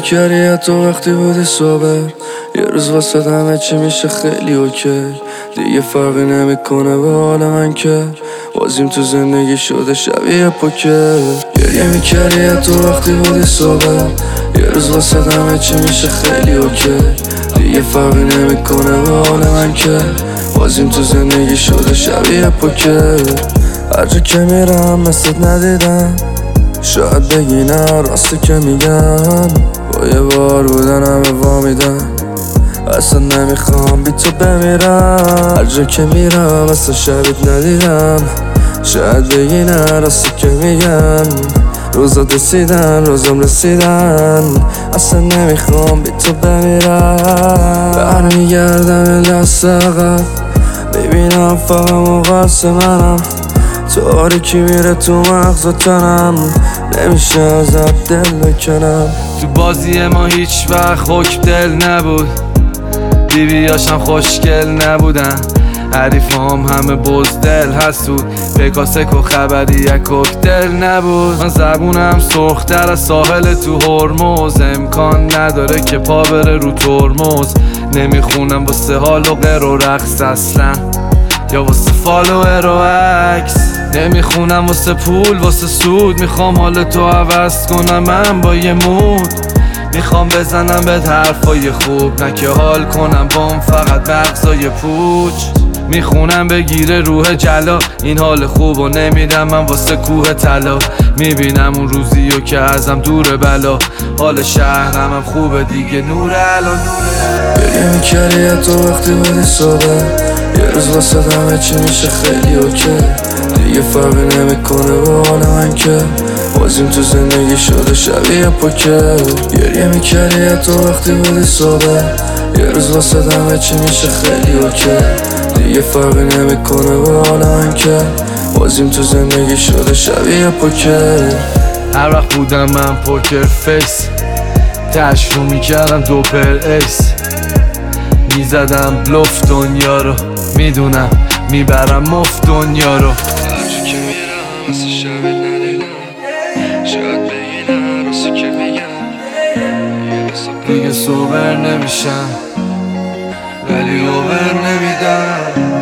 میکردی تو وقتی بودی صابر. یه روز واسه همه چی میشه خیلی اوکی. دیگه فرقی نمیکنه به حال من که بازیم تو زندگی شده شبیه پوکر. گریه میکردی تو وقتی بودی صابر. یه روز واسه همه چی میشه خیلی اوکی. دیگه فرقی نمیکنه به حال من که بازیم تو زندگی شده شبیه پوکر. هر جا که میرم مثلت ندیدم. شاید بگی نه راسته که میگن با یه بار بودن همه وامیدن. اصلا نمیخوام بی تو بمیرم. هر جا که میرم اصلا شبیت ندیدم. شاید بگی نه راسته که میگن روزا رسیدن روزم رسیدن. اصلا نمیخوام بی تو بمیرم. برمیگردم یه لحظه عقب ببینم فقط مقصر منم. تاریکی میره تو مغز و تنم نمیشه ازت دل بکنم. تو بازی ما هیچ وقت حکم دل نبود. بیبیاشم خوشگل نبودن. حریفام همه بزدل هستود. پکاسک و خبری یک کوکتل نبود. من زبونم سرختر از ساحل تو هرمز. امکان نداره که پا بره رو ترمز. نمیخونم واسه حال و غیر و رقص اصلا یا واسه فالوور و عکس. نمیخونم واسه پول واسه سود. میخوام حال تو عوض کنم من با یه مود. میخوام بزنم بهت حرفای خوب نه که حال کنم بام فقط مغزای پوچ. میخونم بگیره روح جلا این حال خوب و نمیدم من واسه کوه طلا. میبینم اون روزیو که ازم دور بلا. حال شهرم هم خوبه دیگه نور الان نوره. گریه میکردی تو وقتی بودی صبح. یه روز واسه همه چی میشه خیلی اوکی. دیگه فرقی نمیکنه به حال من که بازیم تو زندگی شده شبیه پوکر. گریه میکردی تو وقتی بودی صبح. یه روز واسه همه چی میشه خیلی اوکی. دیگه فرقی نمیکنه به حال من که بازیم تو زندگی شده شبیه پوکر. هر وقت بودم من پوکر فیس تشرو میکردم دوپر ایس. میزدم بلوف دنیا رو میدونم میبرم مفت دنیا رو. هر جا که میرم مثل شبیت ندیدم. شاید بگی نه راسته که میگم دیگه سوبر نمیشم ولی اوبر نمیدم.